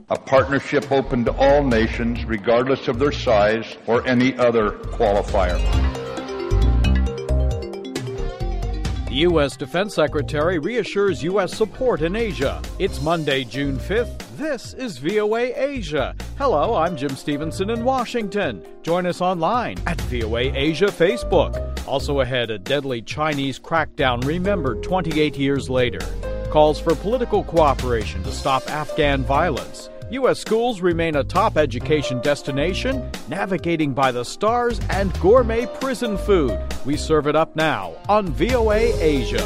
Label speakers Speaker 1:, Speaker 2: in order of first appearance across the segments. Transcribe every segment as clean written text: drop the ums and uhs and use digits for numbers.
Speaker 1: a partnership open to all nations, regardless of their size or any other qualifier.
Speaker 2: The U.S. Defense Secretary reassures U.S. support in Asia. It's Monday, June 5th. This is VOA Asia. Hello, I'm Jim Stevenson in Washington. Join us online at VOA Asia Facebook. Also ahead, a deadly Chinese crackdown remembered 28 years later. Calls for political cooperation to stop Afghan violence. U.S. schools remain a top education destination, navigating by the stars, and gourmet prison food. We serve it up now on VOA Asia.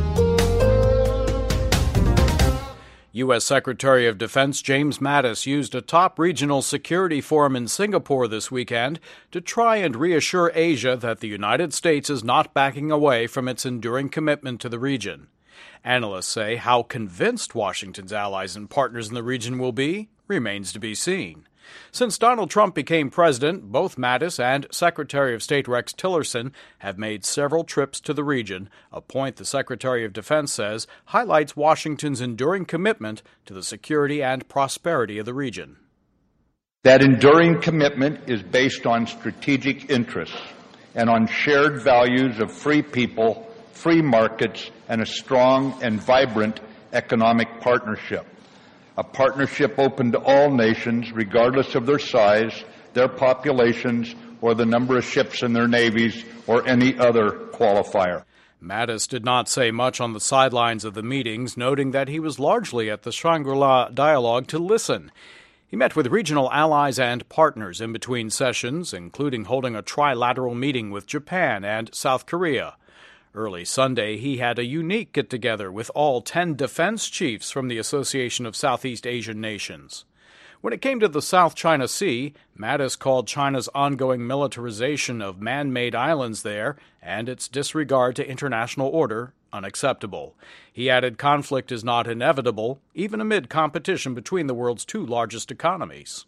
Speaker 2: U.S. Secretary of Defense James Mattis used a top regional security forum in Singapore this weekend to try and reassure Asia that the United States is not backing away from its enduring commitment to the region. Analysts say how convinced Washington's allies and partners in the region will be remains to be seen. Since Donald Trump became president, both Mattis and Secretary of State Rex Tillerson have made several trips to the region, a point the Secretary of Defense says highlights Washington's enduring commitment to the security and prosperity of the region.
Speaker 1: That enduring commitment is based on strategic interests and on shared values of free people, free markets, and a strong and vibrant economic partnership. A partnership open to all nations, regardless of their size, their populations, or the number of ships in their navies, or any other qualifier.
Speaker 2: Mattis did not say much on the sidelines of the meetings, noting that he was largely at the Shangri-La Dialogue to listen. He met with regional allies and partners in between sessions, including holding a trilateral meeting with Japan and South Korea. Early Sunday, he had a unique get-together with all 10 defense chiefs from the Association of Southeast Asian Nations. When it came to the South China Sea, Mattis called China's ongoing militarization of man-made islands there and its disregard to international order unacceptable. He added conflict is not inevitable, even amid competition between the world's two largest economies.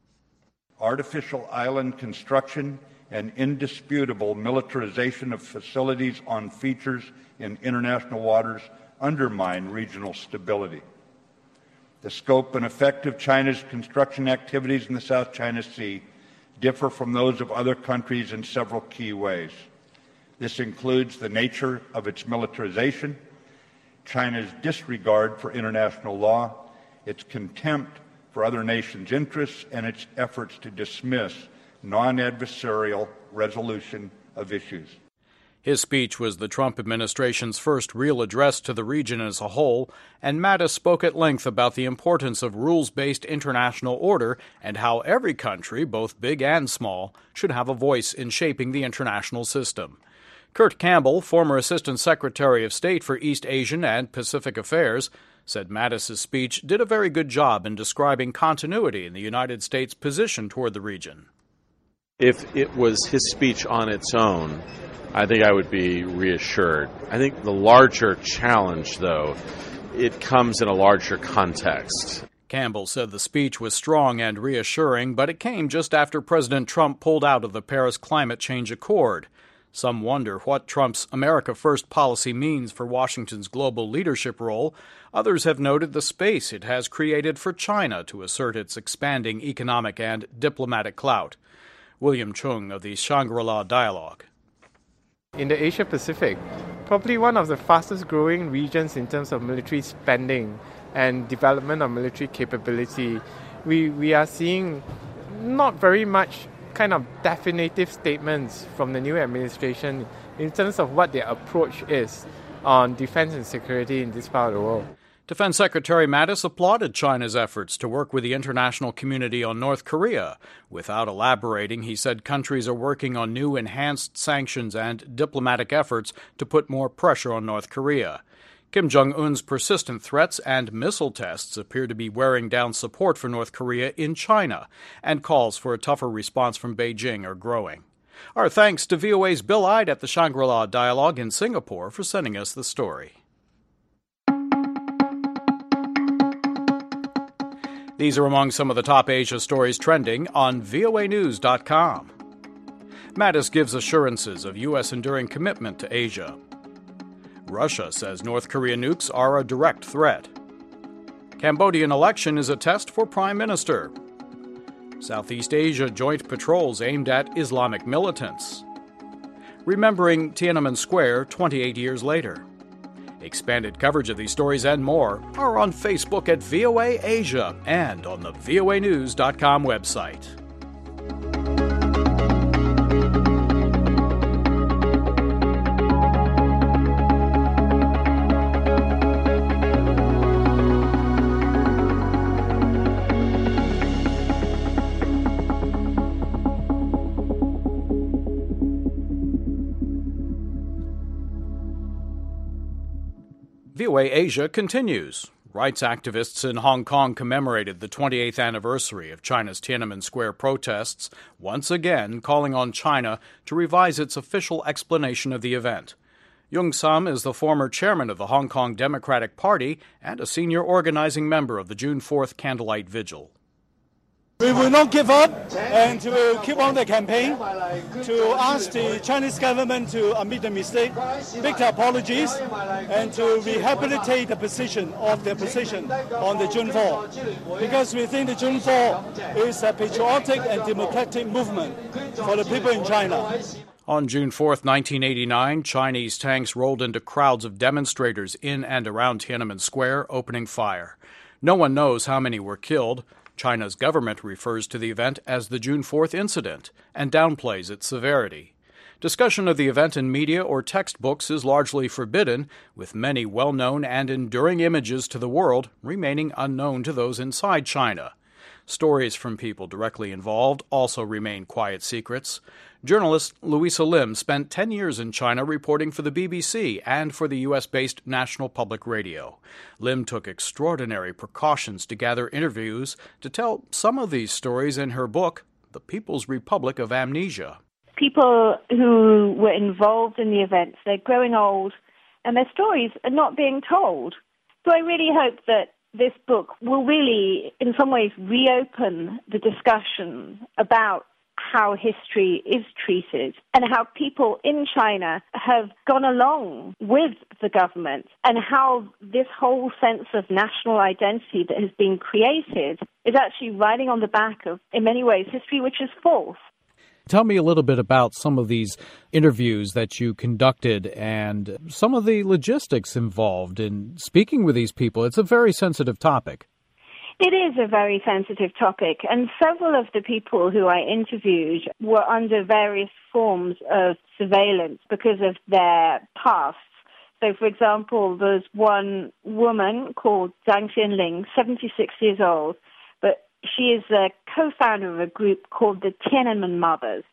Speaker 1: Artificial island construction and indisputable militarization of facilities on features in international waters undermine regional stability. The scope and effect of China's construction activities in the South China Sea differ from those of other countries in several key ways. This includes the nature of its militarization, China's disregard for international law, its contempt for other nations' interests, and its efforts to dismiss non-adversarial resolution of issues.
Speaker 2: His speech was the Trump administration's first real address to the region as a whole, and Mattis spoke at length about the importance of rules-based international order and how every country, both big and small, should have a voice in shaping the international system. Kurt Campbell, former Assistant Secretary of State for East Asian and Pacific Affairs, said Mattis's speech did a very good job in describing continuity in the United States' position toward the region.
Speaker 3: If it was his speech on its own, I think I would be reassured. I think the larger challenge, though, it comes in a larger context.
Speaker 2: Campbell said the speech was strong and reassuring, but it came just after President Trump pulled out of the Paris Climate Change Accord. Some wonder what Trump's America First policy means for Washington's global leadership role. Others have noted the space it has created for China to assert its expanding economic and diplomatic clout. William Chung of the Shangri-La Dialogue.
Speaker 4: In the Asia-Pacific, probably one of the fastest-growing regions in terms of military spending and development of military capability, we are seeing not very much kind of definitive statements from the new administration in terms of what their approach is on defense and security in this part of the world.
Speaker 2: Defense Secretary Mattis applauded China's efforts to work with the international community on North Korea. Without elaborating, he said countries are working on new enhanced sanctions and diplomatic efforts to put more pressure on North Korea. Kim Jong-un's persistent threats and missile tests appear to be wearing down support for North Korea in China, and calls for a tougher response from Beijing are growing. Our thanks to VOA's Bill Ide at the Shangri-La Dialogue in Singapore for sending us the story. These are among some of the top Asia stories trending on voanews.com. Mattis gives assurances of U.S. enduring commitment to Asia. Russia says North Korea nukes are a direct threat. Cambodian election is a test for Prime Minister. Southeast Asia joint patrols aimed at Islamic militants. Remembering Tiananmen Square 28 years later. Expanded coverage of these stories and more are on Facebook at VOA Asia and on the voanews.com website. VOA Asia continues. Rights activists in Hong Kong commemorated the 28th anniversary of China's Tiananmen Square protests, once again calling on China to revise its official explanation of the event. Yung Sum is the former chairman of the Hong Kong Democratic Party and a senior organizing member of the June 4th Candlelight Vigil.
Speaker 5: We will not give up and to keep on the campaign to ask the Chinese government to admit the mistake, make the apologies, and to rehabilitate the position on the June 4. Because we think the June 4 is a patriotic and democratic movement for the people in China.
Speaker 2: On June 4th, 1989, Chinese tanks rolled into crowds of demonstrators in and around Tiananmen Square, opening fire. No one knows how many were killed. China's government refers to the event as the June 4th incident and downplays its severity. Discussion of the event in media or textbooks is largely forbidden, with many well-known and enduring images to the world remaining unknown to those inside China. Stories from people directly involved also remain quiet secrets. Journalist Louisa Lim spent 10 years in China reporting for the BBC and for the U.S.-based National Public Radio. Lim took extraordinary precautions to gather interviews to tell some of these stories in her book, The People's Republic of Amnesia.
Speaker 6: People who were involved in the events, they're growing old, and their stories are not being told. So I really hope that this book will really, in some ways, reopen the discussion about how history is treated and how people in China have gone along with the government and how this whole sense of national identity that has been created is actually riding on the back of, in many ways, history which is false.
Speaker 2: Tell me a little bit about some of these interviews that you conducted and some of the logistics involved in speaking with these people. It's a very sensitive topic.
Speaker 6: It is a very sensitive topic, and several of the people who I interviewed were under various forms of surveillance because of their pasts. So, for example, there's one woman called Zhang Xianling, 76 years old, but she is the co-founder of a group called the Tiananmen Mothers.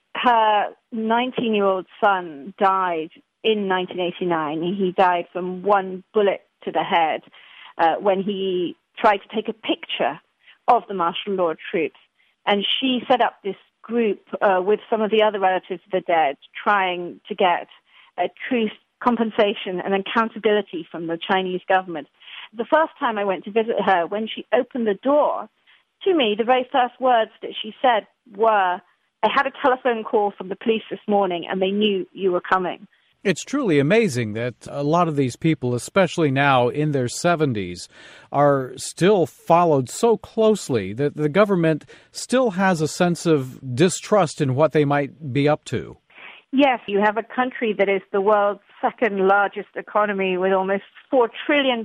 Speaker 6: Her 19-year-old son died in 1989. He died from one bullet to the head when he tried to take a picture of the martial law troops. And she set up this group with some of the other relatives of the dead, trying to get a truth, compensation and accountability from the Chinese government. The first time I went to visit her, when she opened the door to me, the very first words that she said were, "I had a telephone call from the police this morning and they knew you were coming."
Speaker 2: It's truly amazing that a lot of these people, especially now in their 70s, are still followed so closely that the government still has a sense of distrust in what they might be up to.
Speaker 6: Yes, you have a country that is the world's second largest economy with almost $4 trillion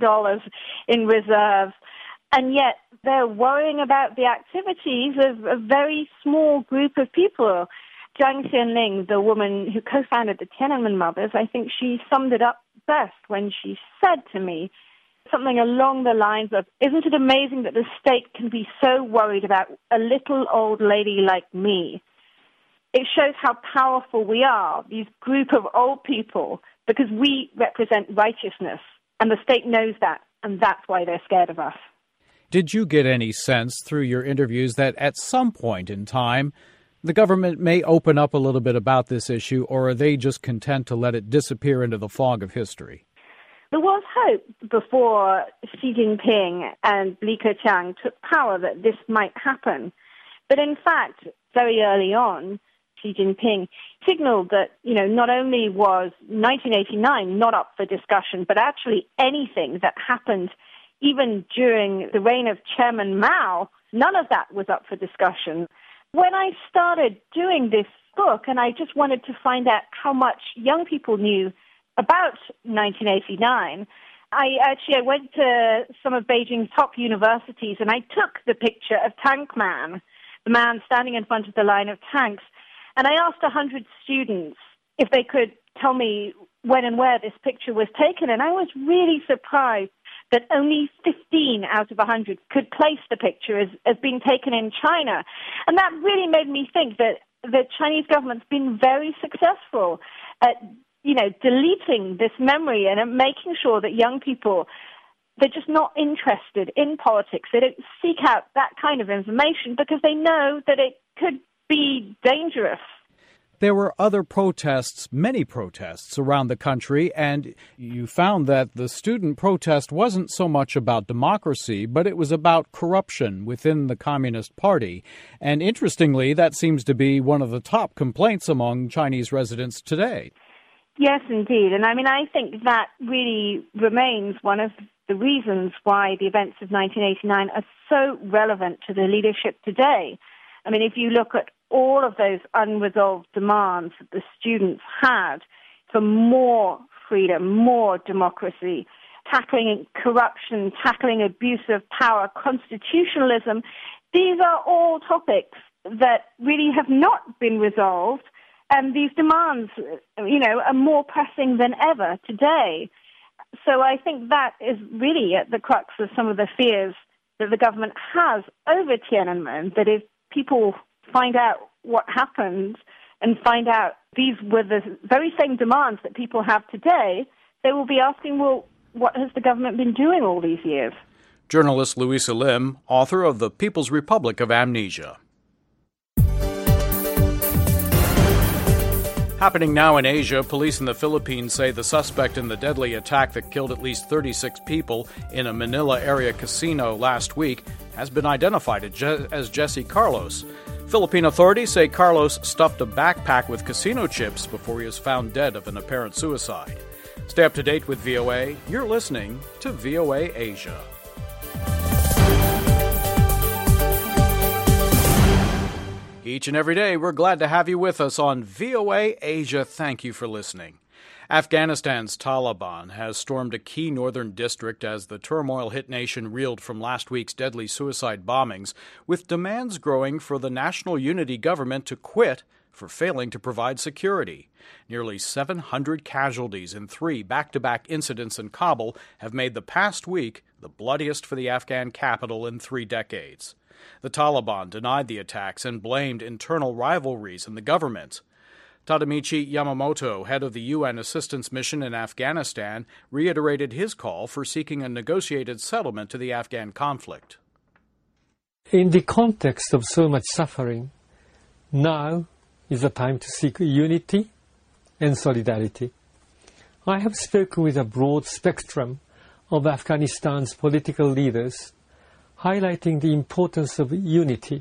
Speaker 6: in reserves, and yet they're worrying about the activities of a very small group of people. Zhang Xianling, the woman who co-founded the Tiananmen Mothers, I think she summed it up best when she said to me something along the lines of, "Isn't it amazing that the state can be so worried about a little old lady like me?" It shows how powerful we are, these group of old people, because we represent righteousness, and the state knows that, and that's why they're scared of us.
Speaker 2: Did you get any sense through your interviews that at some point in time the government may open up a little bit about this issue, or are they just content to let it disappear into the fog of history?
Speaker 6: There was hope before Xi Jinping and Li Keqiang took power that this might happen. But in fact, very early on, Xi Jinping signaled that, not only was 1989 not up for discussion, but actually anything that happened even during the reign of Chairman Mao, none of that was up for discussion. When I started doing this book, and I just wanted to find out how much young people knew about 1989, I went to some of Beijing's top universities, and I took the picture of Tank Man, the man standing in front of the line of tanks, and I asked 100 students if they could tell me when and where this picture was taken, and I was really surprised that only 15 out of 100 could place the picture as being taken in China. And that really made me think that the Chinese government's been very successful at, deleting this memory and at making sure that young people, they're just not interested in politics. They don't seek out that kind of information because they know that it could be dangerous.
Speaker 2: There were other protests, many protests around the country, and you found that the student protest wasn't so much about democracy, but it was about corruption within the Communist Party. And interestingly, that seems to be one of the top complaints among Chinese residents today.
Speaker 6: Yes, indeed. And I think that really remains one of the reasons why the events of 1989 are so relevant to the leadership today. If you look at all of those unresolved demands that the students had for more freedom, more democracy, tackling corruption, tackling abuse of power, constitutionalism, these are all topics that really have not been resolved, and these demands, are more pressing than ever today. So I think that is really at the crux of some of the fears that the government has over Tiananmen, that if people find out what happened and find out these were the very same demands that people have today, they will be asking, well, what has the government been doing all these years?
Speaker 2: Journalist Louisa Lim, author of The People's Republic of Amnesia. Happening now in Asia, police in the Philippines say the suspect in the deadly attack that killed at least 36 people in a Manila area casino last week has been identified as Jesse Carlos. Philippine authorities say Carlos stuffed a backpack with casino chips before he was found dead of an apparent suicide. Stay up to date with VOA. You're listening to VOA Asia. Each and every day, we're glad to have you with us on VOA Asia. Thank you for listening. Afghanistan's Taliban has stormed a key northern district as the turmoil-hit nation reeled from last week's deadly suicide bombings, with demands growing for the national unity government to quit for failing to provide security. Nearly 700 casualties in 3 back-to-back incidents in Kabul have made the past week the bloodiest for the Afghan capital in 3 decades. The Taliban denied the attacks and blamed internal rivalries in the government. Tadamichi Yamamoto, head of the UN assistance mission in Afghanistan, reiterated his call for seeking a negotiated settlement to the Afghan conflict.
Speaker 7: In the context of so much suffering, now is the time to seek unity and solidarity. I have spoken with a broad spectrum of Afghanistan's political leaders, highlighting the importance of unity.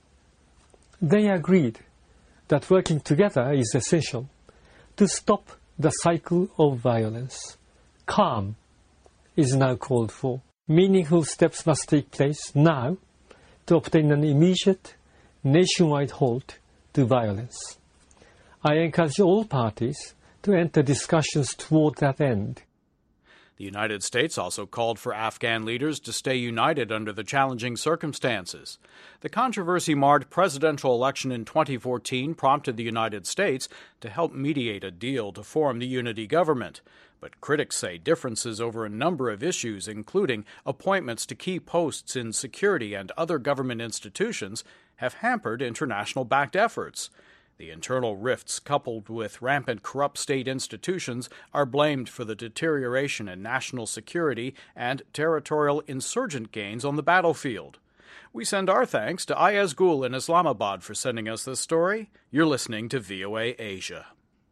Speaker 7: They agreed that working together is essential to stop the cycle of violence. Calm is now called for. Meaningful steps must take place now to obtain an immediate nationwide halt to violence. I encourage all parties to enter discussions toward that end.
Speaker 2: The United States also called for Afghan leaders to stay united under the challenging circumstances. The controversy-marred presidential election in 2014 prompted the United States to help mediate a deal to form the unity government. But critics say differences over a number of issues, including appointments to key posts in security and other government institutions, have hampered international-backed efforts. The internal rifts, coupled with rampant corrupt state institutions, are blamed for the deterioration in national security and territorial insurgent gains on the battlefield. We send our thanks to Ayaz Gul in Islamabad for sending us this story. You're listening to VOA Asia.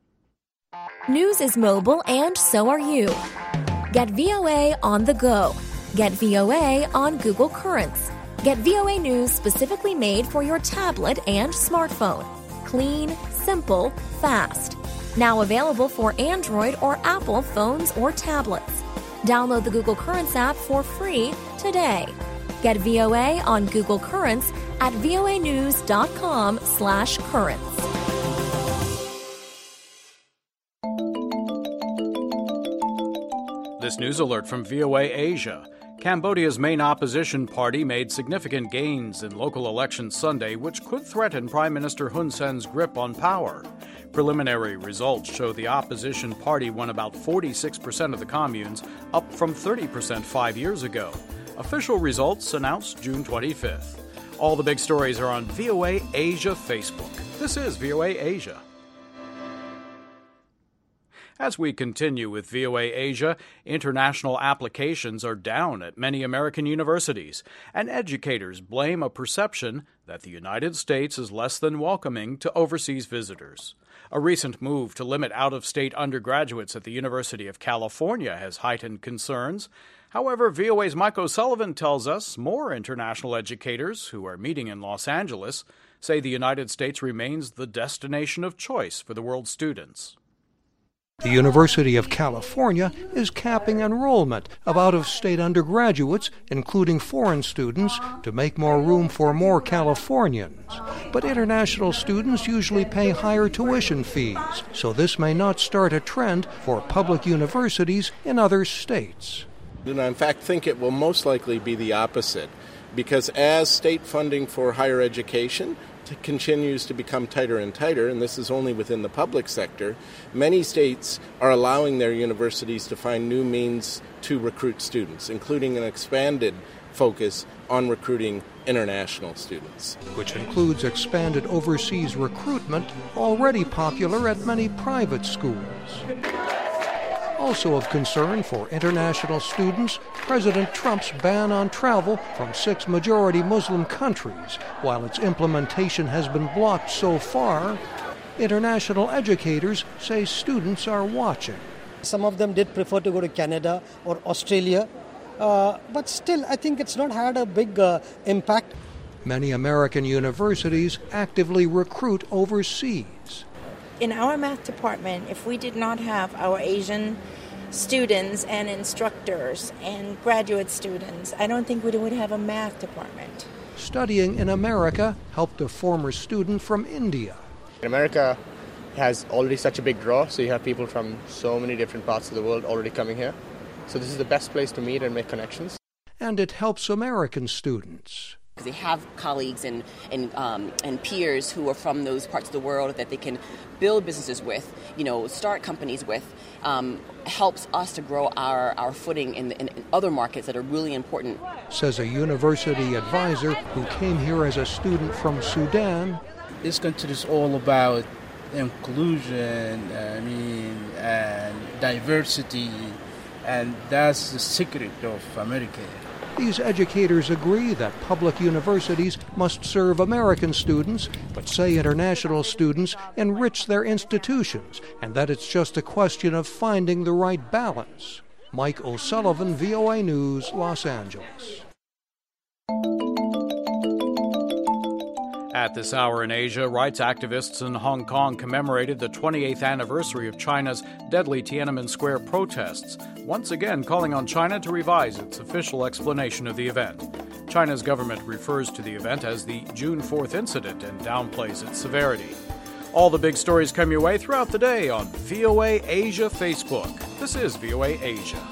Speaker 8: News is mobile, and so are you. Get VOA on the go. Get VOA on Google Currents. Get VOA News specifically made for your tablet and smartphone. Clean, simple, fast. Now available for Android or Apple phones or tablets. Download the Google Currents app for free today. Get VOA on Google Currents at voanews.com/currents.
Speaker 2: This news alert from VOA Asia. Cambodia's main opposition party made significant gains in local elections Sunday, which could threaten Prime Minister Hun Sen's grip on power. Preliminary results show the opposition party won about 46% of the communes, up from 30% 5 years ago. Official results announced June 25th. All the big stories are on VOA Asia Facebook. This is VOA Asia. As we continue with VOA Asia, international applications are down at many American universities, and educators blame a perception that the United States is less than welcoming to overseas visitors. A recent move to limit out-of-state undergraduates at the University of California has heightened concerns. However, VOA's Mike O'Sullivan tells us more international educators who are meeting in Los Angeles say the United States remains the destination of choice for the world's students.
Speaker 9: The University of California is capping enrollment of out-of-state undergraduates, including foreign students, to make more room for more Californians. But international students usually pay higher tuition fees, so this may not start a trend for public universities in other states.
Speaker 10: I, in fact, think it will most likely be the opposite, because as state funding for higher education continues to become tighter and tighter, and this is only within the public sector, many states are allowing their universities to find new means to recruit students, including an expanded focus on recruiting international students.
Speaker 9: Which includes expanded overseas recruitment, already popular at many private schools. Also of concern for international students, President Trump's ban on travel from 6 majority Muslim countries. While its implementation has been blocked so far, international educators say students are watching.
Speaker 11: Some of them did prefer to go to Canada or Australia, but still I think it's not had a big impact.
Speaker 9: Many American universities actively recruit overseas.
Speaker 12: In our math department, if we did not have our Asian students and instructors and graduate students, I don't think we would have a math department.
Speaker 9: Studying in America helped a former student from India.
Speaker 13: America has already such a big draw, so you have people from so many different parts of the world already coming here. So this is the best place to meet and make connections.
Speaker 9: And it helps American students.
Speaker 14: They have colleagues and peers who are from those parts of the world that they can build businesses with, start companies with, helps us to grow our footing in other markets that are really important.
Speaker 9: Says a university advisor who came here as a student from Sudan.
Speaker 15: This country is all about inclusion, and diversity, and that's the secret of America.
Speaker 9: These educators agree that public universities must serve American students, but say international students enrich their institutions, and that it's just a question of finding the right balance. Mike O'Sullivan, VOA News, Los Angeles.
Speaker 2: At this hour in Asia, rights activists in Hong Kong commemorated the 28th anniversary of China's deadly Tiananmen Square protests, once again calling on China to revise its official explanation of the event. China's government refers to the event as the June 4th incident and downplays its severity. All the big stories come your way throughout the day on VOA Asia Facebook. This is VOA Asia.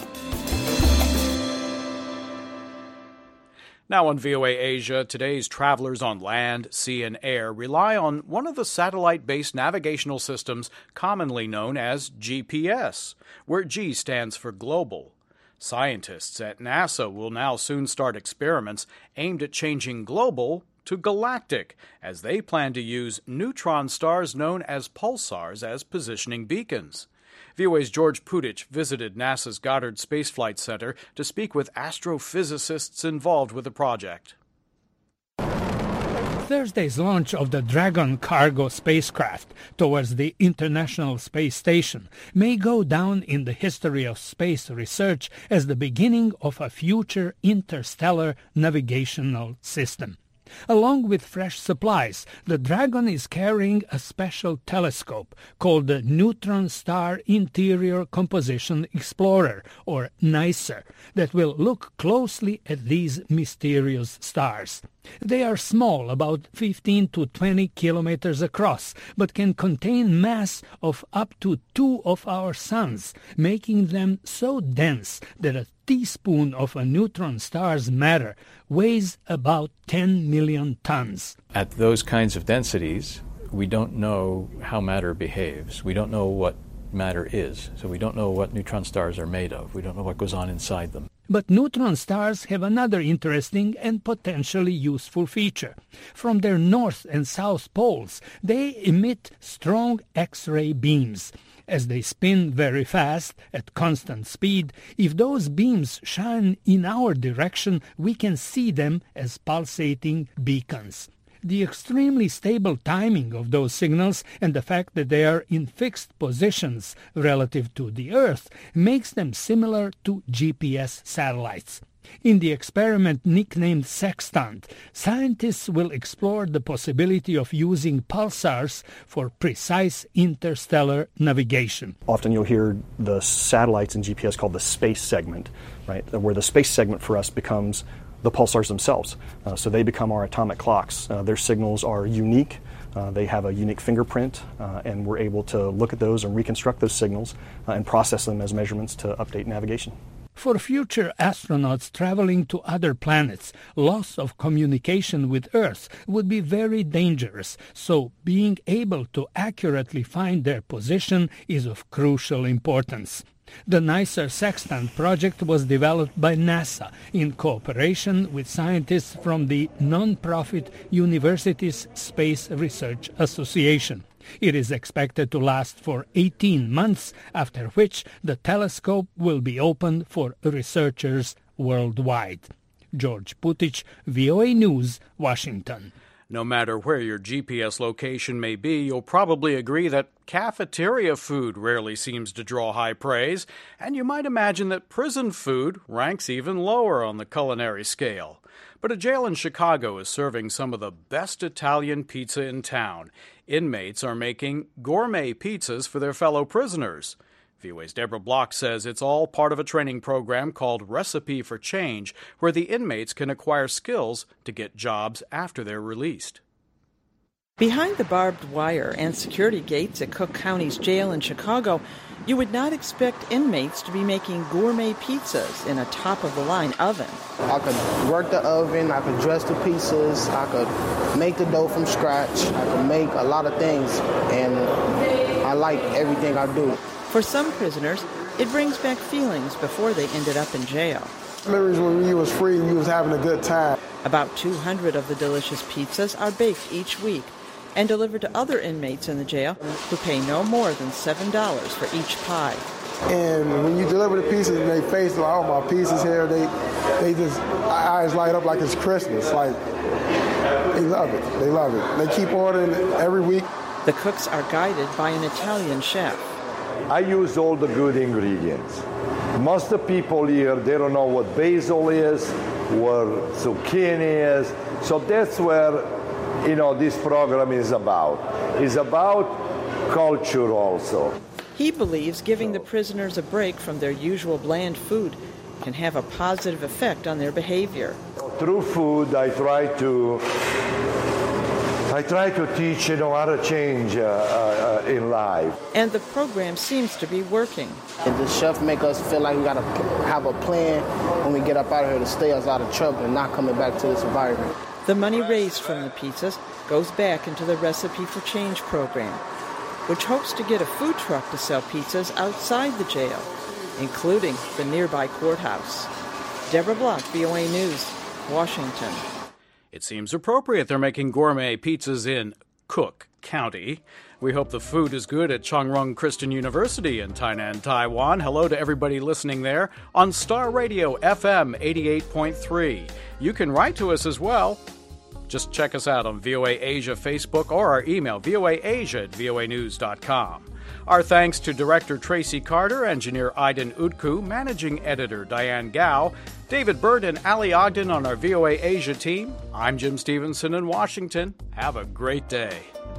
Speaker 2: Now on VOA Asia, today's travelers on land, sea, and air rely on one of the satellite-based navigational systems commonly known as GPS, where G stands for global. Scientists at NASA will now soon start experiments aimed at changing global to galactic, as they plan to use neutron stars known as pulsars as positioning beacons. VOA's George Putich visited NASA's Goddard Space Flight Center to speak with astrophysicists involved with the project.
Speaker 16: Thursday's launch of the Dragon cargo spacecraft towards the International Space Station may go down in the history of space research as the beginning of a future interstellar navigational system. Along with fresh supplies, the Dragon is carrying a special telescope called the Neutron Star Interior Composition Explorer, or NICER, that will look closely at these mysterious stars. They are small, about 15 to 20 kilometers across, but can contain mass of up to 2 of our suns, making them so dense that a teaspoon of a neutron star's matter weighs about 10 million tons.
Speaker 17: At those kinds of densities, we don't know how matter behaves. We don't know what matter is, so we don't know what neutron stars are made of. We don't know what goes on inside them.
Speaker 16: But neutron stars have another interesting and potentially useful feature. From their north and south poles, they emit strong X-ray beams. As they spin very fast, at constant speed, if those beams shine in our direction, we can see them as pulsating beacons. The extremely stable timing of those signals and the fact that they are in fixed positions relative to the Earth makes them similar to GPS satellites. In the experiment nicknamed Sextant, scientists will explore the possibility of using pulsars for precise interstellar navigation.
Speaker 18: Often you'll hear the satellites in GPS called the space segment, right? Where the space segment for us becomes the pulsars themselves. So they become our atomic clocks. Their signals are unique. They have a unique fingerprint, and we're able to look at those and reconstruct those signals and process them as measurements to update navigation.
Speaker 16: For future astronauts traveling to other planets, loss of communication with Earth would be very dangerous, so being able to accurately find their position is of crucial importance. The NICER Sextant project was developed by NASA in cooperation with scientists from the non-profit Universities Space Research Association. It is expected to last for 18 months, after which the telescope will be open for researchers worldwide. George Putic, VOA News, Washington.
Speaker 2: No matter where your GPS location may be, you'll probably agree that cafeteria food rarely seems to draw high praise, and you might imagine that prison food ranks even lower on the culinary scale. But a jail in Chicago is serving some of the best Italian pizza in town. Inmates are making gourmet pizzas for their fellow prisoners. VOA's Deborah Block says it's all part of a training program called Recipe for Change, where the inmates can acquire skills to get jobs after they're released.
Speaker 19: Behind the barbed wire and security gates at Cook County's jail in Chicago, you would not expect inmates to be making gourmet pizzas in a top-of-the-line oven.
Speaker 20: I could work the oven, I could dress the pizzas, I could make the dough from scratch, I could make a lot of things, and I like everything I do.
Speaker 19: For some prisoners, it brings back feelings before they ended up in jail.
Speaker 21: Memories when you was free and you was having a good time.
Speaker 19: About 200 of the delicious pizzas are baked each week and delivered to other inmates in the jail who pay no more than $7 for each pie.
Speaker 21: And when you deliver the pieces in their face, like, oh, my pieces here, they just, eyes light up like it's Christmas. Like, they love it. They love it. They keep ordering every week.
Speaker 19: The cooks are guided by an Italian chef.
Speaker 22: I use all the good ingredients. Most of the people here, they don't know what basil is, what zucchini is. So that's where, this program is about. It's about culture also.
Speaker 19: He believes giving the prisoners a break from their usual bland food can have a positive effect on their behavior.
Speaker 22: Through food, I try to teach, how to change in life.
Speaker 19: And the program seems to be working.
Speaker 20: And the chef make us feel like we got to have a plan when we get up out of here to stay us out of trouble and not coming back to this environment.
Speaker 19: The money raised from the pizzas goes back into the Recipe for Change program, which hopes to get a food truck to sell pizzas outside the jail, including the nearby courthouse. Deborah Block, VOA News, Washington.
Speaker 2: It seems appropriate they're making gourmet pizzas in Cook County. We hope the food is good at Chungrung Christian University in Tainan, Taiwan. Hello to everybody listening there on Star Radio FM 88.3. You can write to us as well. Just check us out on VOA Asia Facebook or our email, voaasia@voanews.com. Our thanks to Director Tracy Carter, Engineer Aiden Utku, Managing Editor Diane Gao, David Burt and Ali Ogden on our VOA Asia team. I'm Jim Stevenson in Washington. Have a great day.